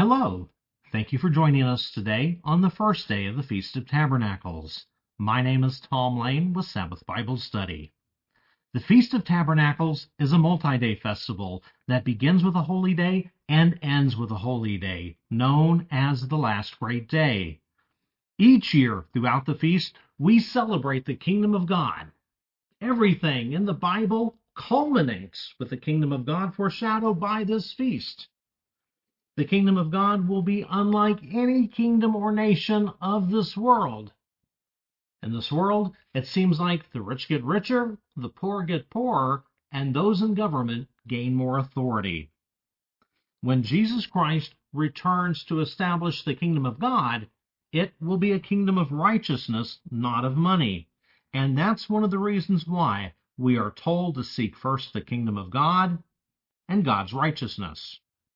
Hello. Thank you for joining us today on the first day of the Feast of Tabernacles. My name is Tom Lane with Sabbath Bible Study. The Feast of Tabernacles is a multi-day festival that begins with a holy day and ends with a holy day, known as the Last Great Day. Each year throughout the feast, we celebrate the kingdom of God. Everything in the Bible culminates with the kingdom of God foreshadowed by this feast. The kingdom of God will be unlike any kingdom or nation of this world. In this world, it seems like the rich get richer, the poor get poorer, and those in government gain more authority. When Jesus Christ returns to establish the kingdom of God, it will be a kingdom of righteousness, not of money. And that's one of the reasons why we are told to seek first the kingdom of God and God's righteousness.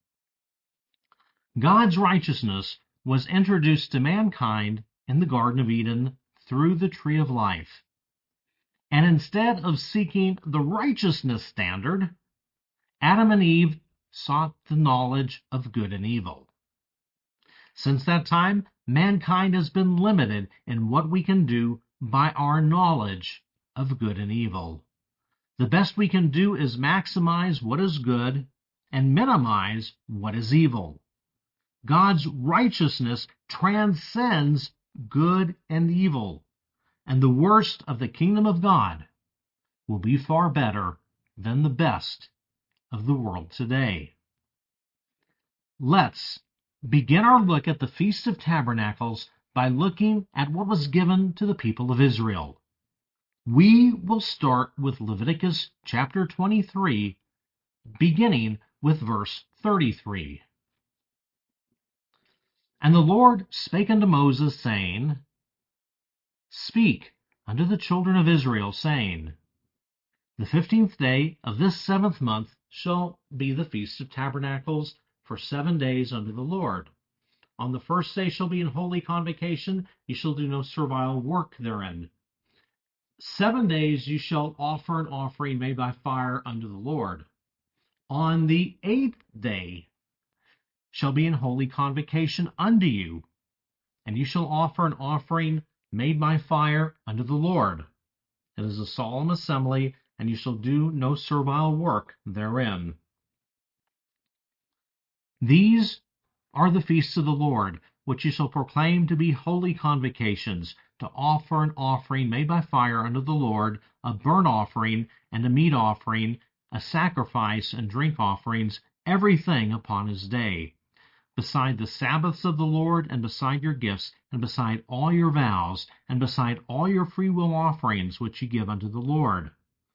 God's righteousness was introduced to mankind in the Garden of Eden through the tree of life. And instead of seeking the righteousness standard, Adam and Eve sought the knowledge of good and evil. Since that time, mankind has been limited in what we can do by our knowledge of good and evil. The best we can do is maximize what is good and minimize what is evil. God's righteousness transcends good and evil, and the worst of the kingdom of God will be far better than the best of the world today. Let's begin our look at the Feast of Tabernacles by looking at what was given to the people of Israel. We will start with Leviticus chapter 23, beginning with verse 33. And the Lord spake unto Moses, saying, Speak unto the children of Israel, saying, The 15th day of this 7th month shall be the Feast of Tabernacles for 7 days unto the Lord. On the first day shall be an holy convocation, ye shall do no servile work therein. 7 days you shall offer an offering made by fire unto the Lord. On the 8th day shall be an holy convocation unto you, and you shall offer an offering made by fire unto the Lord. It is a solemn assembly, and you shall do no servile work therein. These are the feasts of the Lord, which you shall proclaim to be holy convocations, to offer an offering made by fire unto the Lord, a burnt offering and a meat offering, a sacrifice and drink offerings, everything upon his day. Beside the Sabbaths of the Lord, and beside your gifts, and beside all your vows, and beside all your freewill offerings which ye give unto the Lord.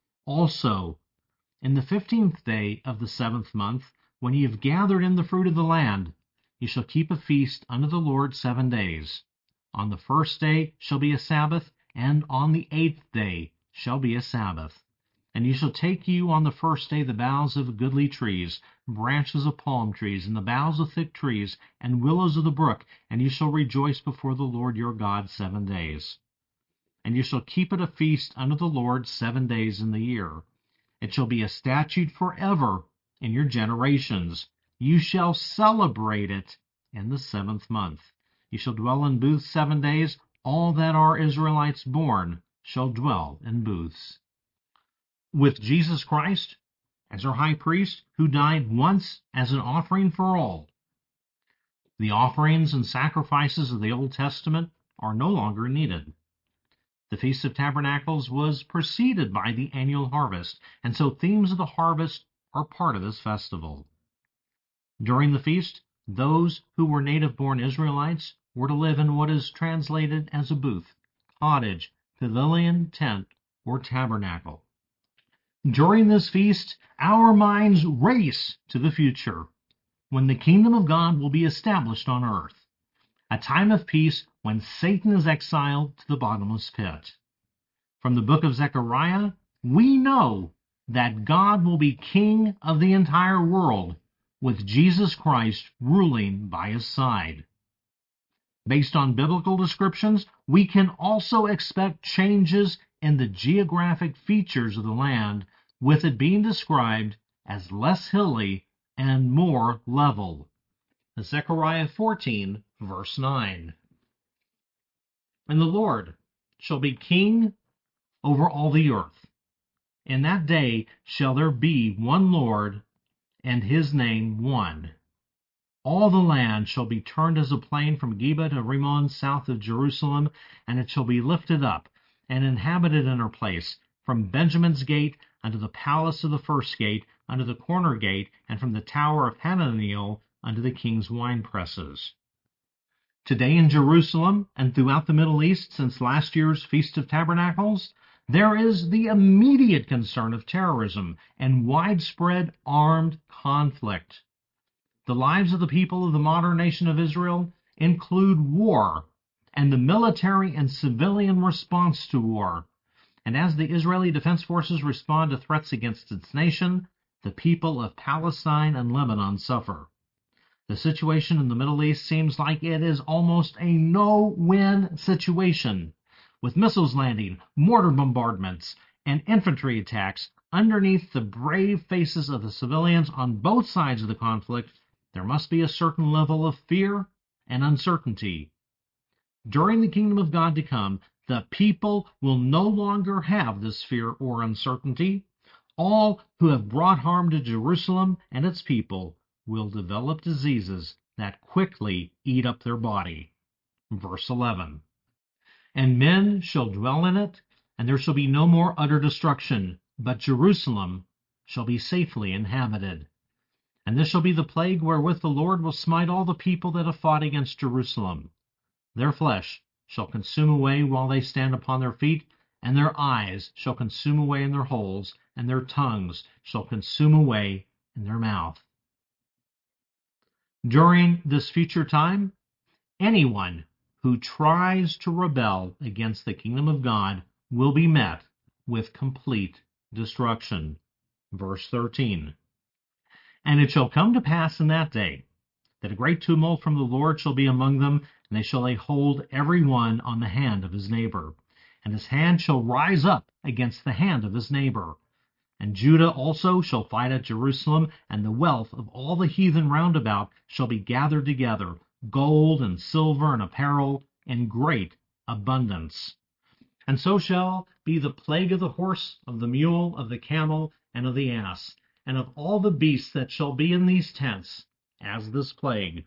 Also, in the 15th day of the 7th month, when ye have gathered in the fruit of the land, ye shall keep a feast unto the Lord 7 days. On the first day shall be a Sabbath, and on the 8th day shall be a Sabbath. And ye shall take you on the first day the boughs of goodly trees, branches of palm trees, and the boughs of thick trees, and willows of the brook, and ye shall rejoice before the Lord your God 7 days. And ye shall keep it a feast unto the Lord 7 days in the year. It shall be a statute forever in your generations. You shall celebrate it in the 7th month. You shall dwell in booths 7 days. All that are Israelites born shall dwell in booths. With Jesus Christ as our high priest, who died once as an offering for all, the offerings and sacrifices of the Old Testament are no longer needed. The Feast of Tabernacles was preceded by the annual harvest, and so themes of the harvest are part of this festival. During the feast, those who were native-born Israelites were to live in what is translated as a booth, cottage, pavilion, tent, or tabernacle. During this feast, our minds race to the future, when the kingdom of God will be established on earth, a time of peace when Satan is exiled to the bottomless pit. From the book of Zechariah, we know that God will be king of the entire world, with Jesus Christ ruling by his side. Based on biblical descriptions, we can also expect changes in the geographic features of the land, with it being described as less hilly and more level. Zechariah 14, verse 9. And the Lord shall be king over all the earth. In that day shall there be one Lord, and his name one. All the land shall be turned as a plain from Geba to Rimmon south of Jerusalem, and it shall be lifted up, and inhabited in her place, from Benjamin's gate unto the palace of the first gate, unto the corner gate, and from the tower of Hananiel unto the king's winepresses. Today in Jerusalem and throughout the Middle East since last year's Feast of Tabernacles, there is the immediate concern of terrorism and widespread armed conflict. The lives of the people of the modern nation of Israel include war and the military and civilian response to war. And as the Israeli Defense Forces respond to threats against its nation, the people of Palestine and Lebanon suffer. The situation in the Middle East seems like it is almost a no-win situation, with missiles landing, mortar bombardments, and infantry attacks underneath the brave faces of the civilians on both sides of the conflict. There must be a certain level of fear and uncertainty. During the kingdom of God to come, the people will no longer have this fear or uncertainty. All who have brought harm to Jerusalem and its people will develop diseases that quickly eat up their body. Verse 11. And men shall dwell in it, and there shall be no more utter destruction, but Jerusalem shall be safely inhabited. And this shall be the plague wherewith the Lord will smite all the people that have fought against Jerusalem. Their flesh shall consume away while they stand upon their feet, and their eyes shall consume away in their holes, and their tongues shall consume away in their mouth. During this future time, anyone who tries to rebel against the kingdom of God will be met with complete destruction. Verse 13. And it shall come to pass in that day that a great tumult from the Lord shall be among them, and they shall lay hold every one on the hand of his neighbor, and his hand shall rise up against the hand of his neighbor. And Judah also shall fight at Jerusalem, and the wealth of all the heathen round about shall be gathered together, gold and silver and apparel, in great abundance. And so shall be the plague of the horse, of the mule, of the camel, and of the ass, and of all the beasts that shall be in these tents, as this plague.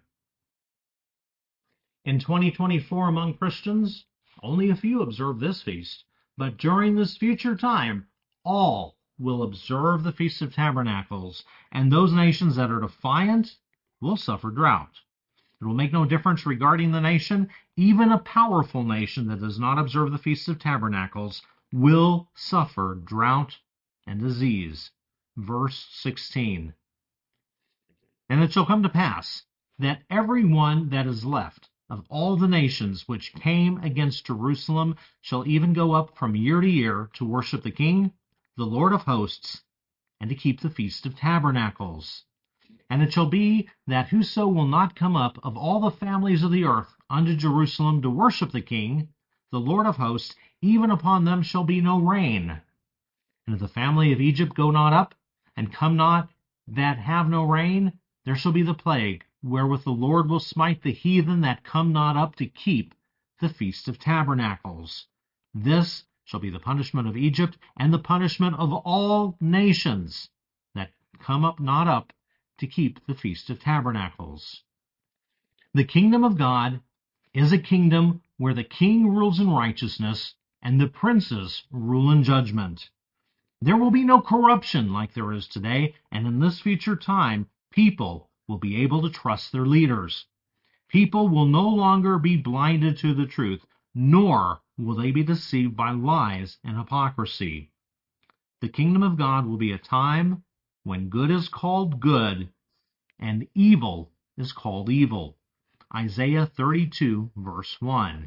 In 2024 among Christians, only a few observe this feast, but during this future time, all will observe the Feast of Tabernacles, and those nations that are defiant will suffer drought. It will make no difference regarding the nation. Even a powerful nation that does not observe the Feast of Tabernacles will suffer drought and disease. Verse 16. And it shall come to pass that every one that is left of all the nations which came against Jerusalem shall even go up from year to year to worship the King, the Lord of hosts, and to keep the Feast of Tabernacles. And it shall be that whoso will not come up of all the families of the earth unto Jerusalem to worship the King, the Lord of hosts, even upon them shall be no rain. And if the family of Egypt go not up, and come not that have no rain, there shall be the plague, wherewith the Lord will smite the heathen that come not up to keep the Feast of Tabernacles. This shall be the punishment of Egypt, and the punishment of all nations that come up not up to keep the Feast of Tabernacles. The kingdom of God is a kingdom where the king rules in righteousness, and the princes rule in judgment. There will be no corruption like there is today, and in this future time, people will be able to trust their leaders. People will no longer be blinded to the truth, nor will they be deceived by lies and hypocrisy. The kingdom of God will be a time when good is called good and evil is called evil. Isaiah 32, verse 1.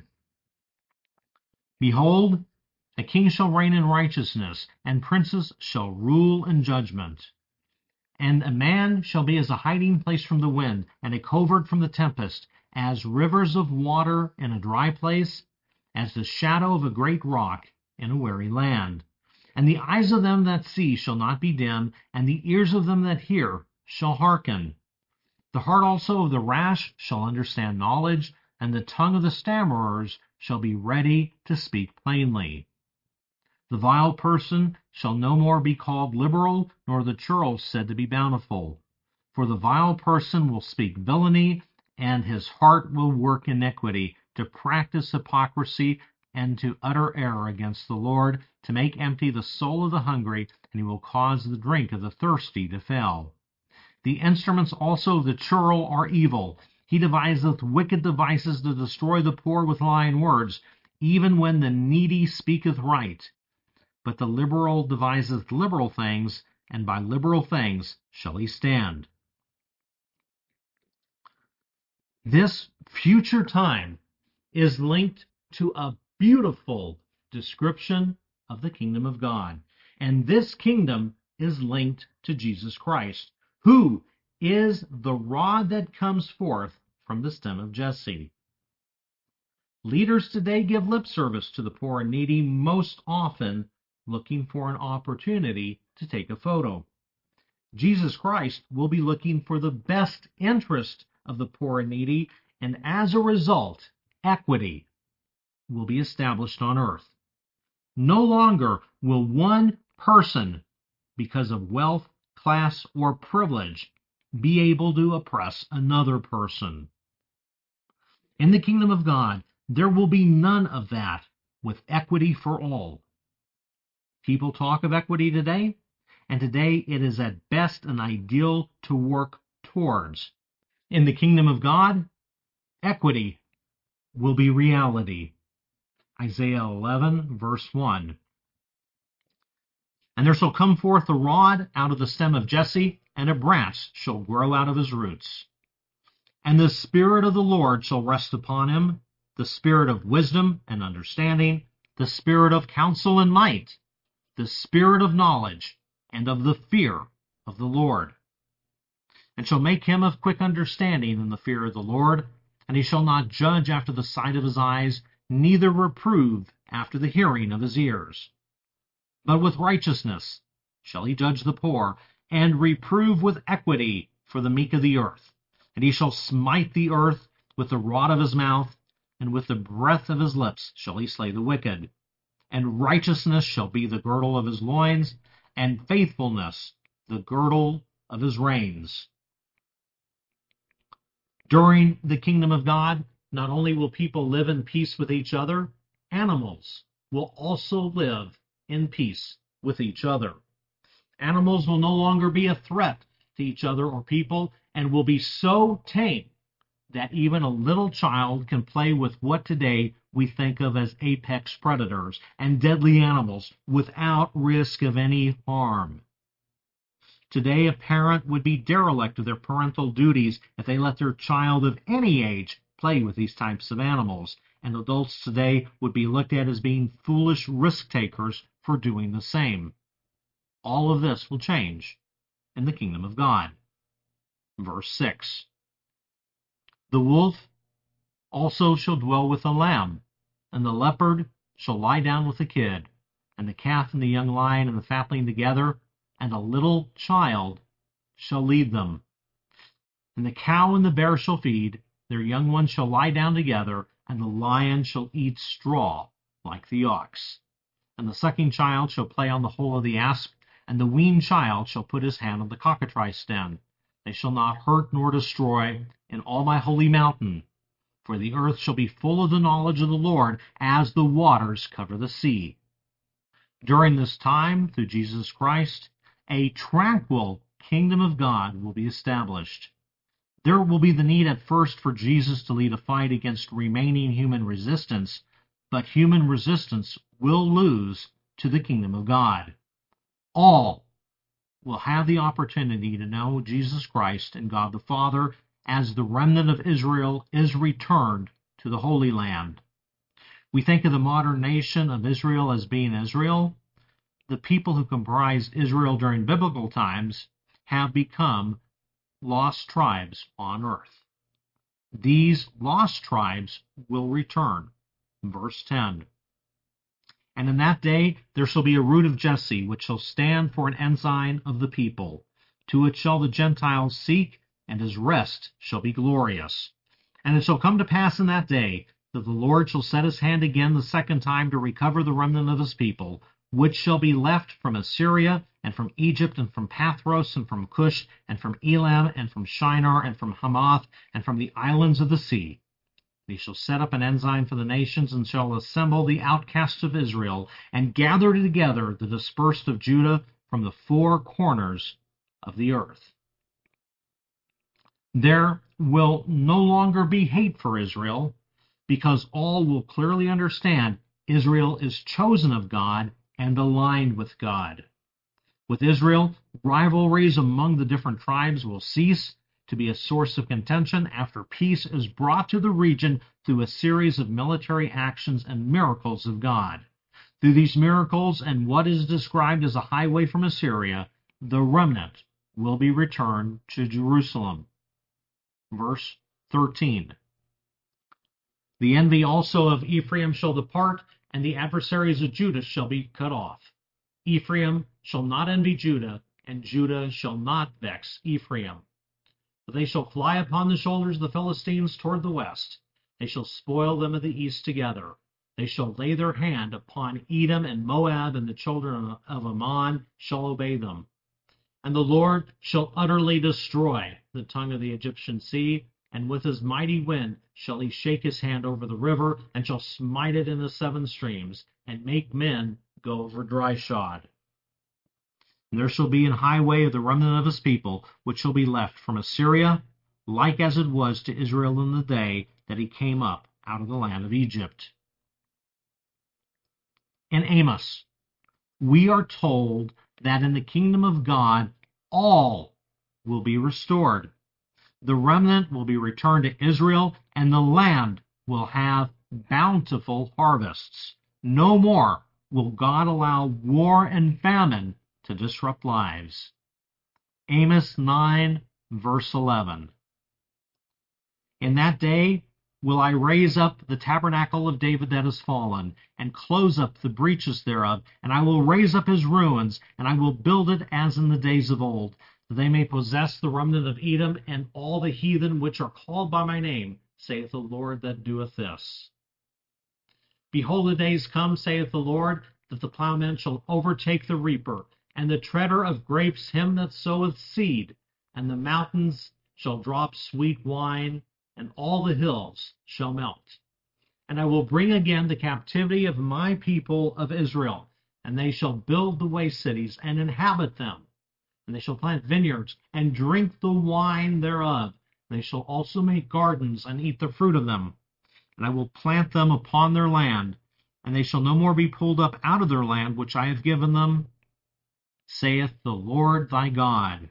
Behold, a king shall reign in righteousness, and princes shall rule in judgment. And a man shall be as a hiding place from the wind, and a covert from the tempest, as rivers of water in a dry place, as the shadow of a great rock in a weary land. And the eyes of them that see shall not be dim, and the ears of them that hear shall hearken. The heart also of the rash shall understand knowledge, and the tongue of the stammerers shall be ready to speak plainly. The vile person shall no more be called liberal, nor the churl said to be bountiful. For the vile person will speak villainy, and his heart will work iniquity, to practice hypocrisy, and to utter error against the Lord, to make empty the soul of the hungry, and he will cause the drink of the thirsty to fail. The instruments also of the churl are evil. He deviseth wicked devices to destroy the poor with lying words, even when the needy speaketh right. But the liberal deviseth liberal things, and by liberal things shall he stand. This future time is linked to a beautiful description of the kingdom of God. And this kingdom is linked to Jesus Christ, who is the rod that comes forth from the stem of Jesse. Leaders today give lip service to the poor and needy, most often looking for an opportunity to take a photo. Jesus Christ will be looking for the best interest of the poor and needy, and as a result, equity will be established on earth. No longer will one person, because of wealth, class, or privilege, be able to oppress another person. In the kingdom of God, there will be none of that, with equity for all. People talk of equity today, and today it is at best an ideal to work towards. In the kingdom of God, equity will be reality. Isaiah 11, verse 1. And there shall come forth a rod out of the stem of Jesse, and a branch shall grow out of his roots. And the Spirit of the Lord shall rest upon him, the Spirit of wisdom and understanding, the Spirit of counsel and might, the Spirit of knowledge, and of the fear of the Lord. And shall make him of quick understanding in the fear of the Lord, and he shall not judge after the sight of his eyes, neither reprove after the hearing of his ears. But with righteousness shall he judge the poor, and reprove with equity for the meek of the earth. And he shall smite the earth with the rod of his mouth, and with the breath of his lips shall he slay the wicked. And righteousness shall be the girdle of his loins, and faithfulness the girdle of his reins. During the kingdom of God, not only will people live in peace with each other, animals will also live in peace with each other. Animals will no longer be a threat to each other or people, and will be so tame that even a little child can play with what today we think of as apex predators and deadly animals without risk of any harm. Today, a parent would be derelict of their parental duties if they let their child of any age play with these types of animals, and adults today would be looked at as being foolish risk takers for doing the same. All of this will change in the kingdom of God. Verse 6. The wolf also shall dwell with the lamb, and the leopard shall lie down with the kid, and the calf and the young lion and the fatling together, and a little child shall lead them. And the cow and the bear shall feed, their young ones shall lie down together, and the lion shall eat straw like the ox. And the sucking child shall play on the hole of the asp, and the weaned child shall put his hand on the cockatrice den. They shall not hurt nor destroy in all my holy mountain, for the earth shall be full of the knowledge of the Lord, as the waters cover the sea. During this time, through Jesus Christ, a tranquil kingdom of God will be established. There will be the need at first for Jesus to lead a fight against remaining human resistance, but human resistance will lose to the kingdom of God. All will have the opportunity to know Jesus Christ and God the Father as the remnant of Israel is returned to the Holy Land. We think of the modern nation of Israel as being Israel. The people who comprised Israel during biblical times have become lost tribes on earth. These lost tribes will return. Verse 10. And in that day there shall be a root of Jesse, which shall stand for an ensign of the people. To it shall the Gentiles seek, and his rest shall be glorious. And it shall come to pass in that day that the Lord shall set his hand again the second time to recover the remnant of his people, which shall be left from Assyria, and from Egypt, and from Pathros, and from Cush, and from Elam, and from Shinar, and from Hamath, and from the islands of the sea. He shall set up an ensign for the nations, and shall assemble the outcasts of Israel, and gather together the dispersed of Judah from the four corners of the earth. There will no longer be hate for Israel, because all will clearly understand Israel is chosen of God and aligned with God. With Israel, rivalries among the different tribes will cease to be a source of contention after peace is brought to the region through a series of military actions and miracles of God. Through these miracles and what is described as a highway from Assyria, the remnant will be returned to Jerusalem. Verse 13. The envy also of Ephraim shall depart, and the adversaries of Judah shall be cut off. Ephraim shall not envy Judah, and Judah shall not vex Ephraim. But they shall fly upon the shoulders of the Philistines toward the west. They shall spoil them at the east together. They shall lay their hand upon Edom and Moab, and the children of Ammon shall obey them. And the Lord shall utterly destroy the tongue of the Egyptian sea, and with his mighty wind shall he shake his hand over the river, and shall smite it in the seven streams, and make men go over dry shod. And there shall be an highway of the remnant of his people, which shall be left from Assyria, like as it was to Israel in the day that he came up out of the land of Egypt. In Amos, we are told that in the kingdom of God, all will be restored. The remnant will be returned to Israel, and the land will have bountiful harvests. No more will God allow war and famine to disrupt lives. Amos 9, verse 11. In that day will I raise up the tabernacle of David that is fallen, and close up the breaches thereof, and I will raise up his ruins, and I will build it as in the days of old, that they may possess the remnant of Edom, and all the heathen which are called by my name, saith the Lord that doeth this. Behold, the days come, saith the Lord, that the plowman shall overtake the reaper, and the treader of grapes him that soweth seed, and the mountains shall drop sweet wine, and all the hills shall melt. And I will bring again the captivity of my people of Israel, and they shall build the waste cities and inhabit them. And they shall plant vineyards and drink the wine thereof. They shall also make gardens and eat the fruit of them. And I will plant them upon their land, and they shall no more be pulled up out of their land which I have given them, saith the Lord thy God.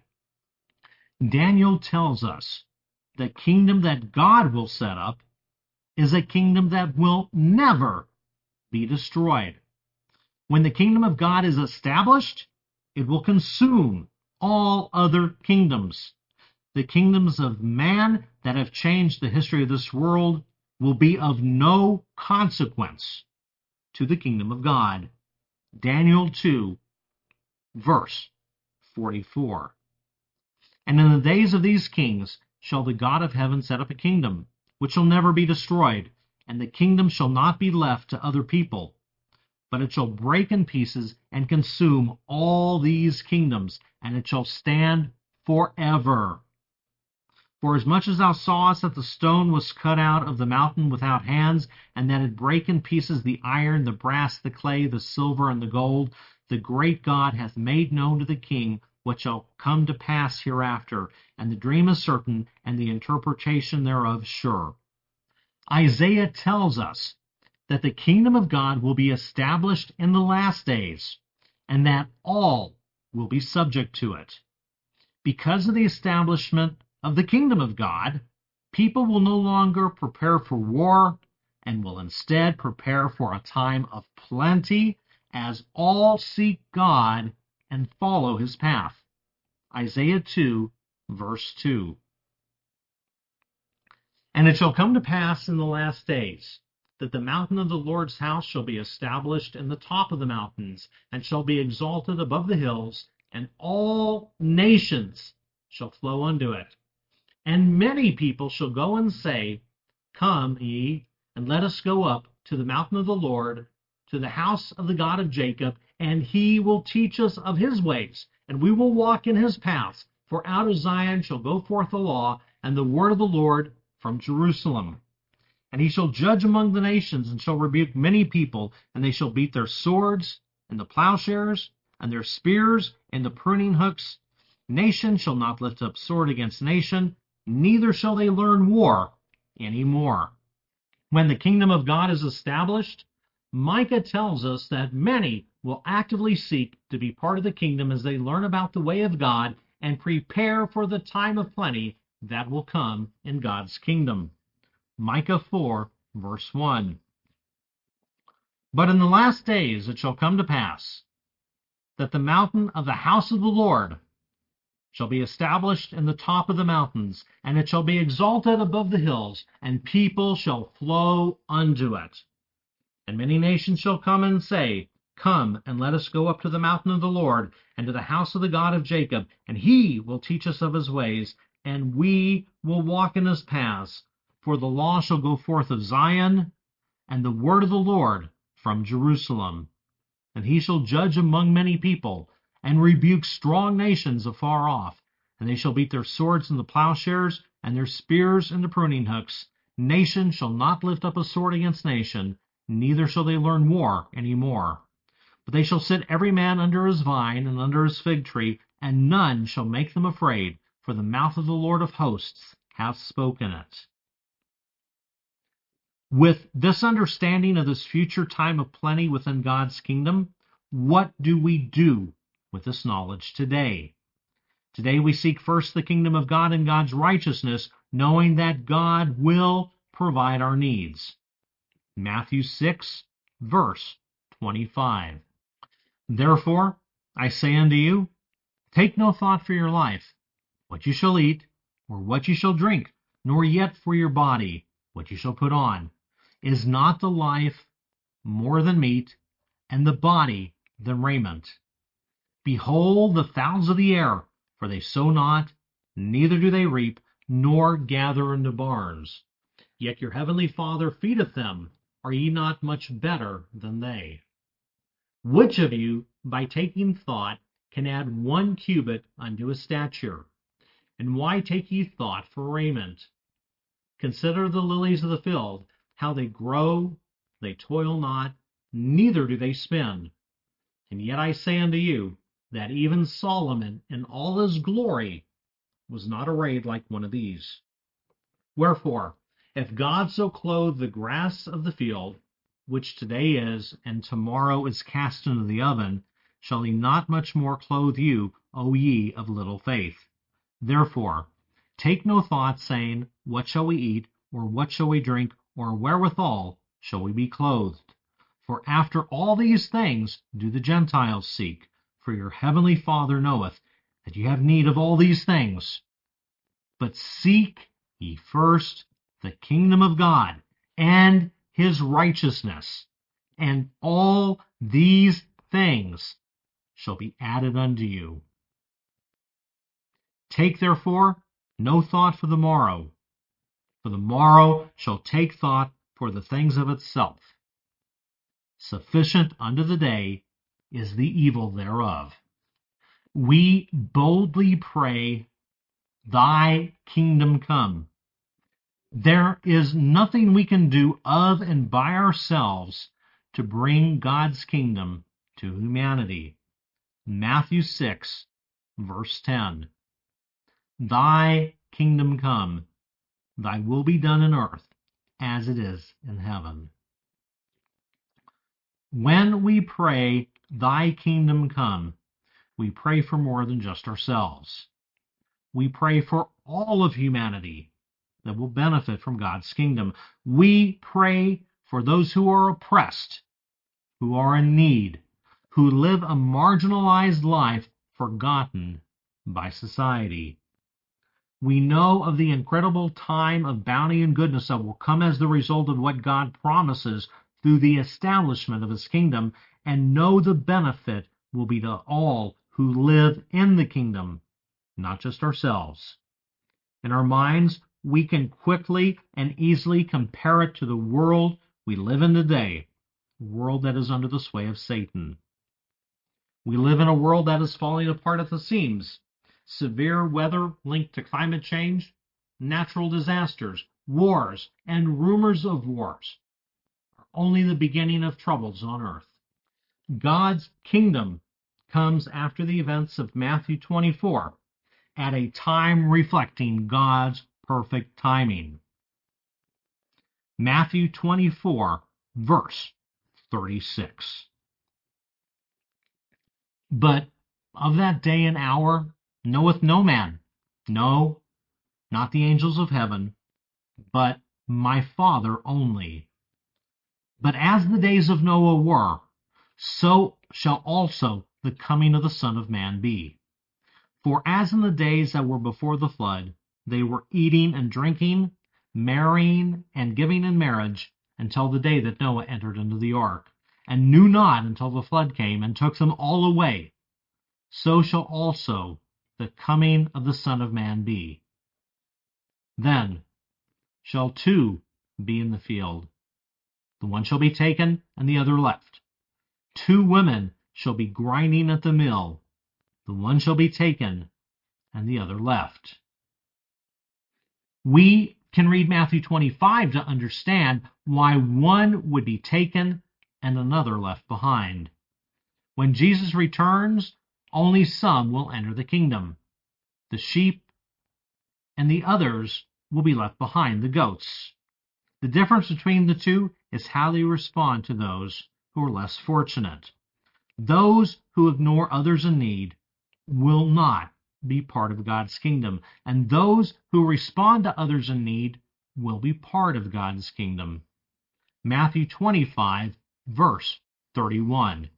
Daniel tells us the kingdom that God will set up is a kingdom that will never be destroyed. When the kingdom of God is established, it will consume all other kingdoms. The kingdoms of man that have changed the history of this world will be of no consequence to the kingdom of God. Daniel 2, verse 44. And in the days of these kings shall the God of heaven set up a kingdom, which shall never be destroyed, and the kingdom shall not be left to other people, but it shall break in pieces and consume all these kingdoms, and it shall stand forever. For as much as thou sawest that the stone was cut out of the mountain without hands, and that it brake in pieces the iron, the brass, the clay, the silver, and the gold, the great God hath made known to the king what shall come to pass hereafter, and the dream is certain, and the interpretation thereof sure. Isaiah tells us that the kingdom of God will be established in the last days, and that all will be subject to it. Because of the establishment of the kingdom of God, people will no longer prepare for war, and will instead prepare for a time of plenty, as all seek God and follow his path. Isaiah 2, verse 2. And it shall come to pass in the last days, that the mountain of the Lord's house shall be established in the top of the mountains, and shall be exalted above the hills, and all nations shall flow unto it. And many people shall go and say, Come ye, and let us go up to the mountain of the Lord, to the house of the God of Jacob, and he will teach us of his ways, and we will walk in his paths. For out of Zion shall go forth the law, and the word of the Lord from Jerusalem. And he shall judge among the nations, and shall rebuke many people, and they shall beat their swords and the plowshares, and their spears and the pruning hooks. Nation shall not lift up sword against nation, neither shall they learn war any more. When the kingdom of God is established, Micah tells us that many will actively seek to be part of the kingdom as they learn about the way of God and prepare for the time of plenty that will come in God's kingdom. Micah 4, verse 1. But in the last days it shall come to pass that the mountain of the house of the Lord shall be established in the top of the mountains, and it shall be exalted above the hills, and people shall flow unto it. And many nations shall come and say, Come, and let us go up to the mountain of the Lord, and to the house of the God of Jacob, and he will teach us of his ways, and we will walk in his paths. For the law shall go forth of Zion, and the word of the Lord from Jerusalem. And he shall judge among many people, and rebuke strong nations afar off. And they shall beat their swords in the plowshares, and their spears in the pruning hooks. Nation shall not lift up a sword against nation, neither shall they learn war any more. But they shall sit every man under his vine and under his fig tree, and none shall make them afraid, for the mouth of the Lord of hosts hath spoken it. With this understanding of this future time of plenty within God's kingdom, what do we do with this knowledge today? Today we seek first the kingdom of God and God's righteousness, knowing that God will provide our needs. Matthew 6, verse 25. Therefore, I say unto you, take no thought for your life, what you shall eat, or what you shall drink, nor yet for your body, what you shall put on. Is not the life more than meat, and the body than raiment? Behold the fowls of the air, for they sow not, neither do they reap, nor gather into barns. Yet your heavenly Father feedeth them. Are ye not much better than they? Which of you, by taking thought, can add 1 cubit unto his stature? And why take ye thought for raiment? Consider the lilies of the field, how they grow, they toil not, neither do they spin. And yet I say unto you, that even Solomon in all his glory was not arrayed like one of these. Wherefore, if God so clothe the grass of the field, which today is, and tomorrow is cast into the oven, shall he not much more clothe you, O ye of little faith? Therefore, take no thought, saying, What shall we eat, or what shall we drink, or wherewithal shall we be clothed? For after all these things do the Gentiles seek. For your heavenly Father knoweth that you have need of all these things. But seek ye first the kingdom of God and his righteousness, and all these things shall be added unto you. Take therefore no thought for the morrow shall take thought for the things of itself. Sufficient unto the day is the evil thereof. We boldly pray, Thy kingdom come. There is nothing we can do of and by ourselves to bring God's kingdom to humanity. Matthew 6, verse 10. Thy kingdom come, thy will be done in earth as it is in heaven. When we pray, Thy kingdom come, we pray for more than just ourselves. We pray for all of humanity that will benefit from God's kingdom. We pray for those who are oppressed, who are in need, who live a marginalized life forgotten by society. We know of the incredible time of bounty and goodness that will come as the result of what God promises through the establishment of his kingdom, and know the benefit will be to all who live in the kingdom, not just ourselves. In our minds, we can quickly and easily compare it to the world we live in today, a world that is under the sway of Satan. We live in a world that is falling apart at the seams. Severe weather linked to climate change, natural disasters, wars, and rumors of wars are only the beginning of troubles on earth. God's kingdom comes after the events of Matthew 24, at a time reflecting God's perfect timing. Matthew 24, verse 36. But of that day and hour knoweth no man, no, not the angels of heaven, but my Father only. But as the days of Noah were, so shall also the coming of the Son of Man be. For as in the days that were before the flood, they were eating and drinking, marrying and giving in marriage, until the day that Noah entered into the ark, and knew not until the flood came and took them all away, so shall also the coming of the Son of Man be. Then shall two be in the field, the one shall be taken and the other left. Two women shall be grinding at the mill, the one shall be taken and the other left. We can read Matthew 25 to understand why one would be taken and another left behind. When Jesus returns, only some will enter the kingdom. The sheep and the others will be left behind, the goats. The difference between the two is how they respond to those who are less fortunate. Those who ignore others in need will not be part of God's kingdom, and those who respond to others in need will be part of God's kingdom. Matthew 25, verse 31.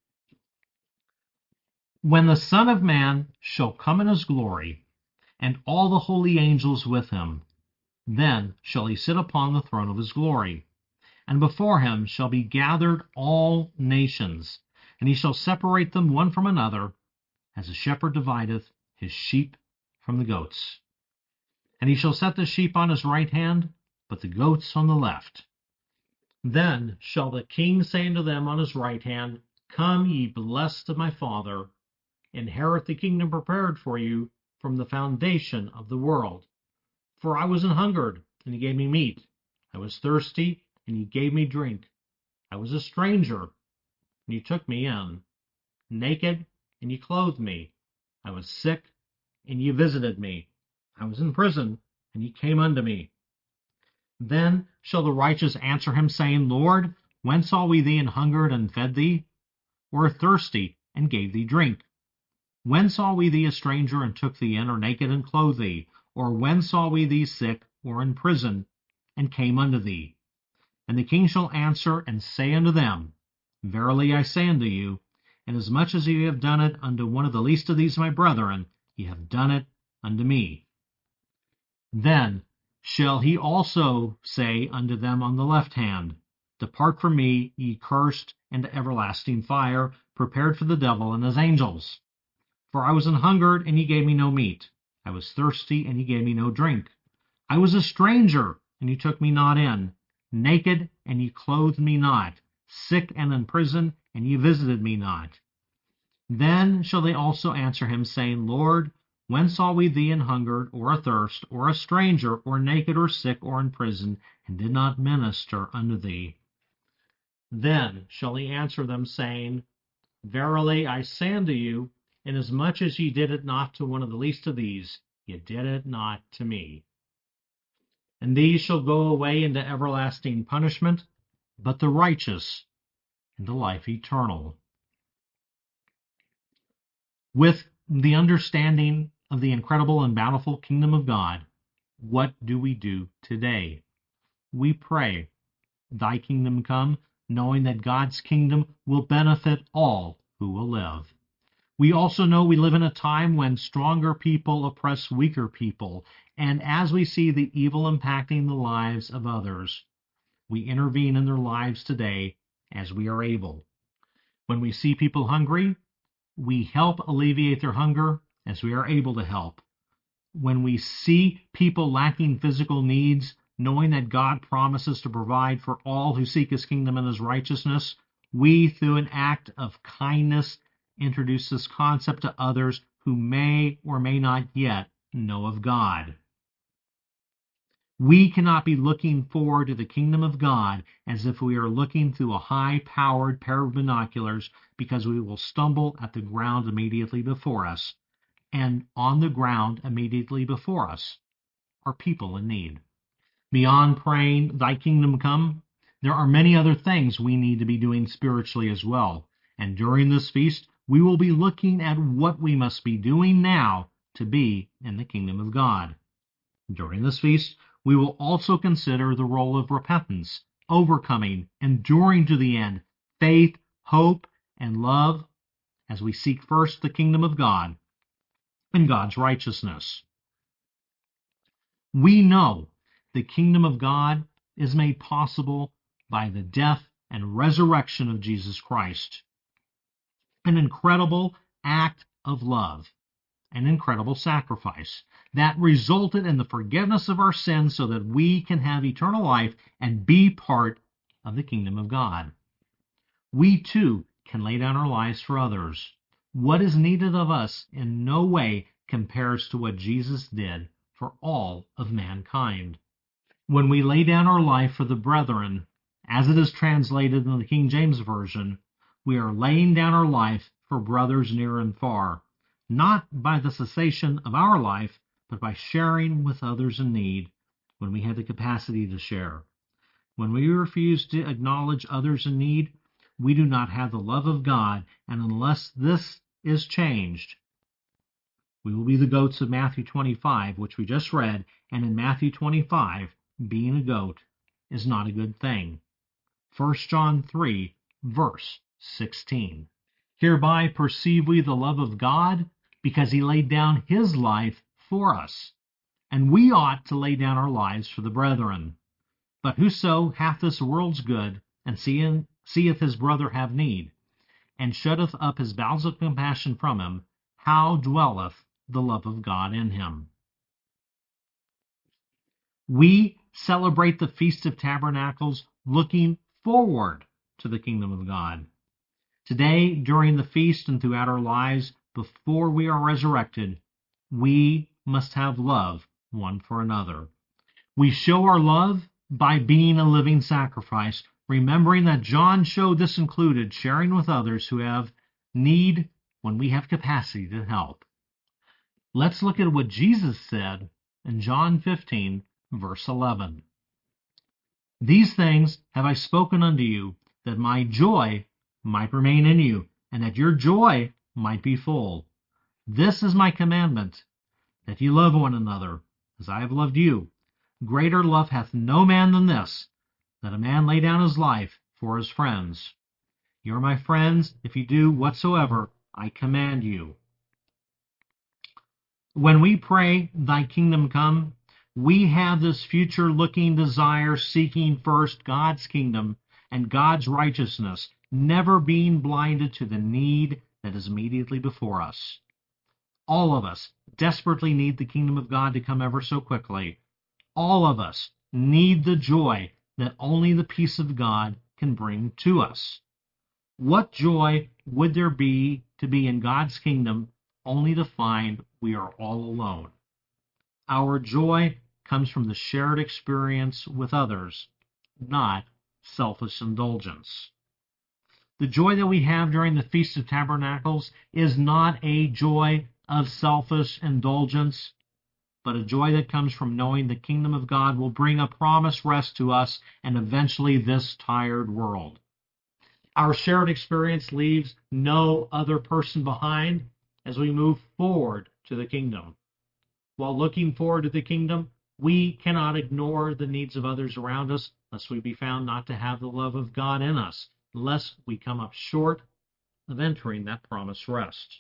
When the Son of Man shall come in his glory, and all the holy angels with him, then shall he sit upon the throne of his glory. And before him shall be gathered all nations, and he shall separate them one from another, as a shepherd divideth his sheep from the goats. And he shall set the sheep on his right hand, but the goats on the left. Then shall the king say unto them on his right hand, Come, ye blessed of my Father, inherit the kingdom prepared for you from the foundation of the world. For I was an hungered, and ye gave me meat. I was thirsty, and ye gave me drink. I was a stranger, and ye took me in. Naked, and ye clothed me. I was sick, and ye visited me. I was in prison, and ye came unto me. Then shall the righteous answer him, saying, Lord, when saw we thee an hungered, and fed thee? Or thirsty, and gave thee drink? When saw we thee a stranger, and took thee in, or naked, and clothed thee? Or when saw we thee sick, or in prison, and came unto thee? And the king shall answer and say unto them, Verily I say unto you, inasmuch as ye have done it unto one of the least of these my brethren, ye have done it unto me. Then shall he also say unto them on the left hand, Depart from me, ye cursed, into everlasting fire, prepared for the devil and his angels. For I was an hungered, and ye gave me no meat. I was thirsty, and ye gave me no drink. I was a stranger, and ye took me not in. Naked, and ye clothed me not. Sick and in prison, and ye visited me not. Then shall they also answer him, saying, Lord, when saw we thee an hungered, or athirst, or a stranger, or naked, or sick, or in prison, and did not minister unto thee? Then shall he answer them, saying, Verily I say unto you, inasmuch as ye did it not to one of the least of these, ye did it not to me. And these shall go away into everlasting punishment, but the righteous into life eternal. With the understanding of the incredible and bountiful kingdom of God, what do we do today? We pray, Thy kingdom come, knowing that God's kingdom will benefit all who will live. We also know we live in a time when stronger people oppress weaker people, and as we see the evil impacting the lives of others, we intervene in their lives today as we are able. When we see people hungry, we help alleviate their hunger as we are able to help. when we see people lacking physical needs, knowing that God promises to provide for all who seek his kingdom and his righteousness, we, through an act of kindness, introduce this concept to others who may or may not yet know of God. We cannot be looking forward to the kingdom of God as if we are looking through a high-powered pair of binoculars, because we will stumble at the ground immediately before us, and on the ground immediately before us are people in need. Beyond praying, "Thy kingdom come," there are many other things we need to be doing spiritually as well. And during this feast, we will be looking at what we must be doing now to be in the kingdom of God. During this feast, we will also consider the role of repentance, overcoming, enduring to the end, faith, hope, and love, as we seek first the kingdom of God and God's righteousness. We know the kingdom of God is made possible by the death and resurrection of Jesus Christ. An incredible act of love, an incredible sacrifice that resulted in the forgiveness of our sins so that we can have eternal life and be part of the kingdom of God. We too can lay down our lives for others. What is needed of us in no way compares to what Jesus did for all of mankind. When we lay down our life for the brethren, as it is translated in the King James Version, we are laying down our life for brothers near and far, not by the cessation of our life, but by sharing with others in need when we have the capacity to share. When we refuse to acknowledge others in need, we do not have the love of God, and unless this is changed, we will be the goats of Matthew 25, which we just read, and in Matthew 25, being a goat is not a good thing. 1 John 3, verse 16. Hereby perceive we the love of God, because he laid down his life for us, and we ought to lay down our lives for the brethren. But whoso hath this world's good, and seeth his brother have need, and shutteth up his bowels of compassion from him, how dwelleth the love of God in him? We celebrate the Feast of Tabernacles looking forward to the kingdom of God. Today, during the feast and throughout our lives, before we are resurrected, we must have love one for another. We show our love by being a living sacrifice, remembering that John showed this included sharing with others who have need when we have capacity to help. Let's look at what Jesus said in John 15, verse 11. These things have I spoken unto you, that my joy might remain in you, and that your joy might be full. This is my commandment, that ye love one another, as I have loved you. Greater love hath no man than this, that a man lay down his life for his friends. You are my friends, if you do whatsoever I command you. When we pray, Thy kingdom come, we have this future-looking desire, seeking first God's kingdom and God's righteousness, never being blinded to the need that is immediately before us. All of us desperately need the kingdom of God to come ever so quickly. All of us need the joy that only the peace of God can bring to us. What joy would there be to be in God's kingdom only to find we are all alone? Our joy comes from the shared experience with others, not selfish indulgence. The joy that we have during the Feast of Tabernacles is not a joy of selfish indulgence, but a joy that comes from knowing the kingdom of God will bring a promised rest to us and eventually this tired world. Our shared experience leaves no other person behind as we move forward to the kingdom. While looking forward to the kingdom, we cannot ignore the needs of others around us, lest we be found not to have the love of God in us, lest we come up short of entering that promised rest.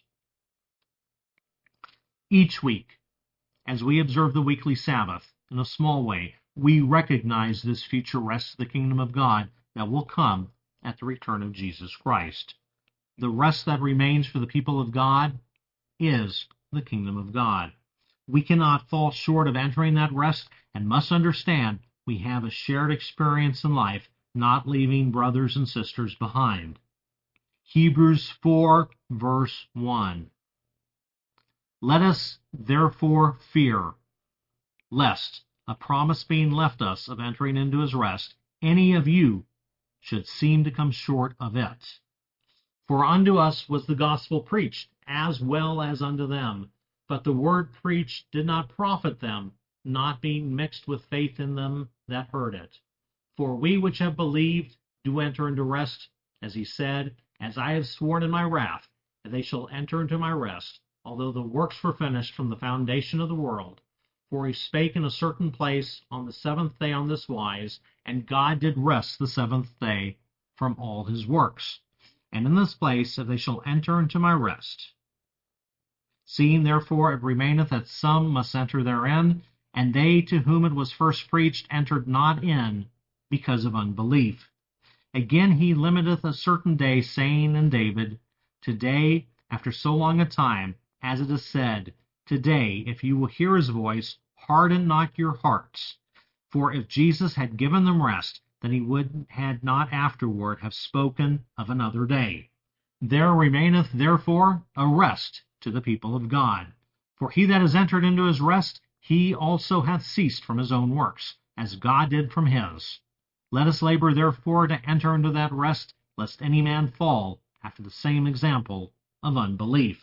Each week, as we observe the weekly Sabbath, in a small way, we recognize this future rest of the kingdom of God that will come at the return of Jesus Christ. The rest that remains for the people of God is the kingdom of God. We cannot fall short of entering that rest and must understand we have a shared experience in life, not leaving brothers and sisters behind. Hebrews 4, verse 1. Let us therefore fear, lest, a promise being left us of entering into his rest, any of you should seem to come short of it. For unto us was the gospel preached, as well as unto them. But the word preached did not profit them, not being mixed with faith in them that heard it. For we which have believed do enter into rest, as he said, As I have sworn in my wrath, that they shall enter into my rest, although the works were finished from the foundation of the world. For he spake in a certain place on the seventh day on this wise, and God did rest the seventh day from all his works. And in this place, if they shall enter into my rest. Seeing therefore it remaineth that some must enter therein, and they to whom it was first preached entered not in, because of unbelief. Again he limiteth a certain day, saying in David, Today, after so long a time, as it is said, Today, if you will hear his voice, harden not your hearts. For if Jesus had given them rest, then he had not afterward have spoken of another day. There remaineth therefore a rest to the people of God. For he that is entered into his rest, he also hath ceased from his own works, as God did from his. Let us labor therefore to enter into that rest, lest any man fall after the same example of unbelief.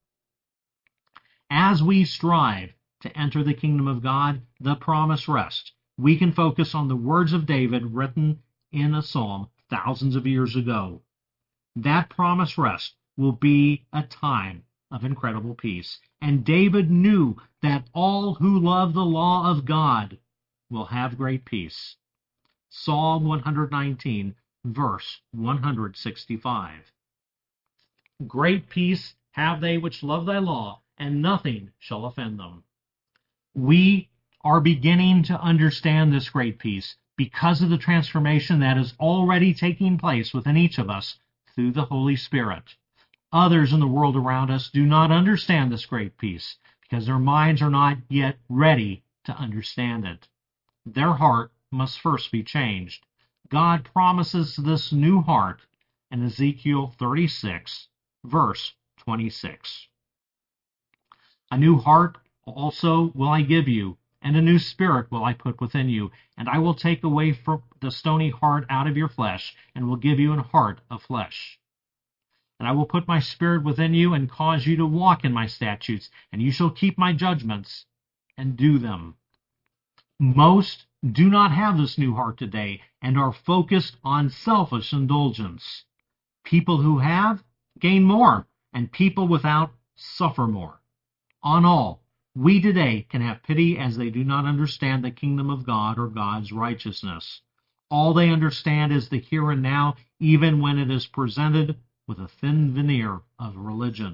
As we strive to enter the kingdom of God, the promised rest, we can focus on the words of David written in a psalm thousands of years ago. That promised rest will be a time of incredible peace. And David knew that all who love the law of God will have great peace. Psalm 119, verse 165. Great peace have they which love thy law, and nothing shall offend them. We are beginning to understand this great peace because of the transformation that is already taking place within each of us through the Holy Spirit. Others in the world around us do not understand this great peace because their minds are not yet ready to understand it. Their heart must first be changed. God promises this new heart in Ezekiel 36, verse 26. A new heart also will I give you, and a new spirit will I put within you, and I will take away from the stony heart out of your flesh, and will give you an heart of flesh. And I will put my spirit within you, and cause you to walk in my statutes, and you shall keep my judgments, and do them. Most do not have this new heart today, and are focused on selfish indulgence. People who have gain more, and people without suffer more. On all, we today can have pity as they do not understand the kingdom of God or God's righteousness. All they understand is the here and now, even when it is presented with a thin veneer of religion.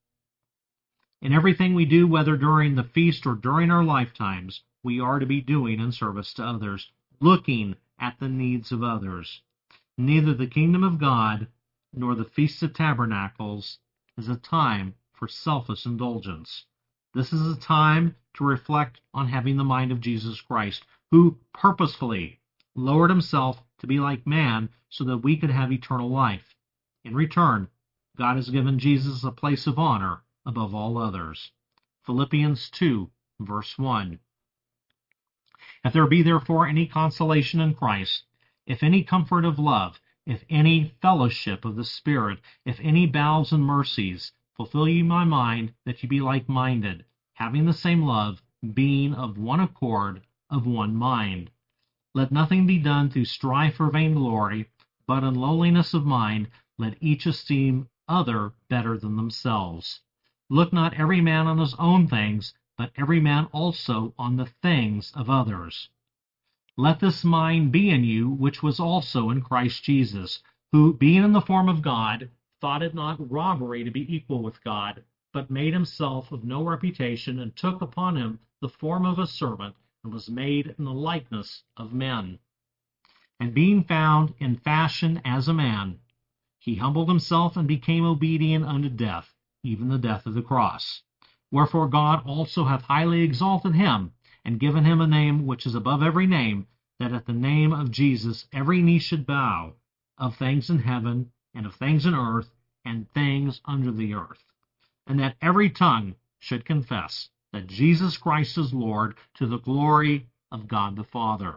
In everything we do, whether during the feast or during our lifetimes, we are to be doing in service to others, looking at the needs of others. Neither the kingdom of God nor the Feast of Tabernacles is a time for selfish indulgence. This is a time to reflect on having the mind of Jesus Christ, who purposefully lowered himself to be like man so that we could have eternal life. In return, God has given Jesus a place of honor above all others. Philippians 2, verse 1. If there be therefore any consolation in Christ, if any comfort of love, if any fellowship of the Spirit, if any bowels and mercies, fulfill ye my mind, that ye be like-minded, having the same love, being of one accord, of one mind. Let nothing be done through strife or vainglory, but in lowliness of mind, let each esteem other better than themselves. Look not every man on his own things, but every man also on the things of others. Let this mind be in you, which was also in Christ Jesus, who, being in the form of God, thought it not robbery to be equal with God, but made himself of no reputation, and took upon him the form of a servant, and was made in the likeness of men. And being found in fashion as a man, he humbled himself and became obedient unto death, even the death of the cross. Wherefore God also hath highly exalted him, and given him a name which is above every name, that at the name of Jesus every knee should bow, of things in heaven, and of things in earth, and things under the earth, and that every tongue should confess that Jesus Christ is Lord, to the glory of God the Father.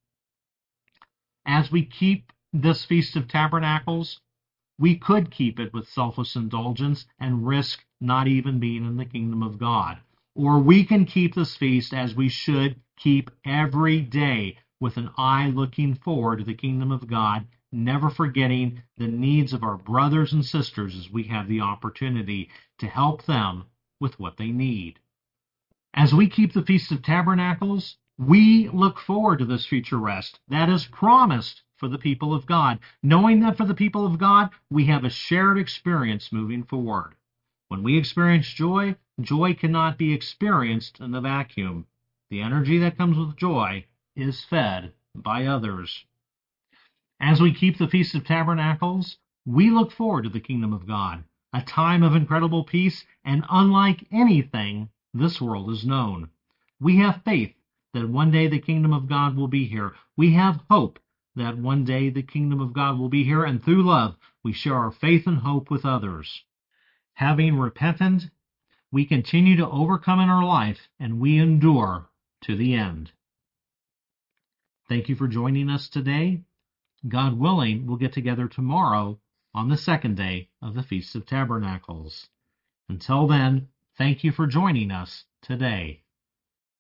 As we keep this Feast of Tabernacles, we could keep it with selfish indulgence and risk not even being in the kingdom of God. Or we can keep this feast as we should keep every day, with an eye looking forward to the kingdom of God, never forgetting the needs of our brothers and sisters as we have the opportunity to help them with what they need. As we keep the Feast of Tabernacles, we look forward to this future rest that is promised for the people of God, knowing that for the people of God, we have a shared experience moving forward. When we experience joy, joy cannot be experienced in the vacuum. The energy that comes with joy is fed by others. As we keep the Feast of Tabernacles, we look forward to the kingdom of God, a time of incredible peace and unlike anything this world has known. We have faith that one day the kingdom of God will be here. We have hope that one day the kingdom of God will be here, and through love we share our faith and hope with others. Having repented, we continue to overcome in our life, and we endure to the end. Thank you for joining us today. God willing, we'll get together tomorrow on the second day of the Feast of Tabernacles. Until then, thank you for joining us today.